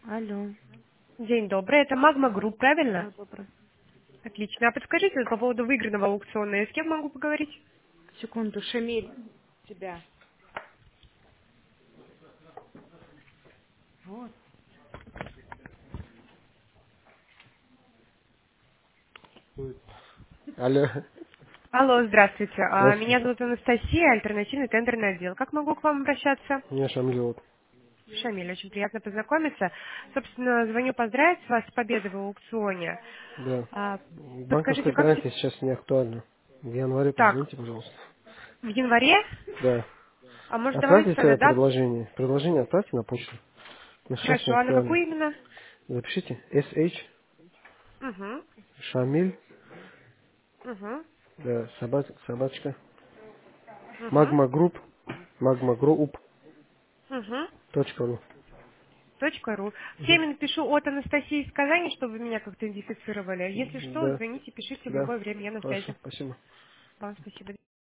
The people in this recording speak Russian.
Алло. День добрый, это Магма Групп, правильно? Да, добрый. Отлично. А подскажите по поводу выигранного аукциона, я с кем могу поговорить? Секунду, Шамиль. Тебя. Вот. Алло. Алло, здравствуйте. Меня Здравствуйте. зовут Анастасия, альтернативный тендерный отдел. Как могу к вам обращаться? Меня Шамиль зовут. Шамиль, очень приятно познакомиться. Собственно, звоню поздравить вас с победой в аукционе. Да. А, Банковская Подскажите, как... гарантия сейчас не актуальна. В январе Так, позвоните, пожалуйста. в январе? Да. А может, давайте Отправьте тогда свое дату? предложение. Предложение отправьте на почту. Но сейчас не Хорошо, а на актуально. какую именно? Запишите SH Угу, Шамиль, угу, да, собачка, угу, Магма Групп, magmagroup.ru. угу. .ру. В Мгм. теме напишу от Анастасии из Казани, чтобы вы меня как-то идентифицировали. Если что, Да, звоните, пишите в да. любое время, я на Хорошо, связи. спасибо. Вам спасибо.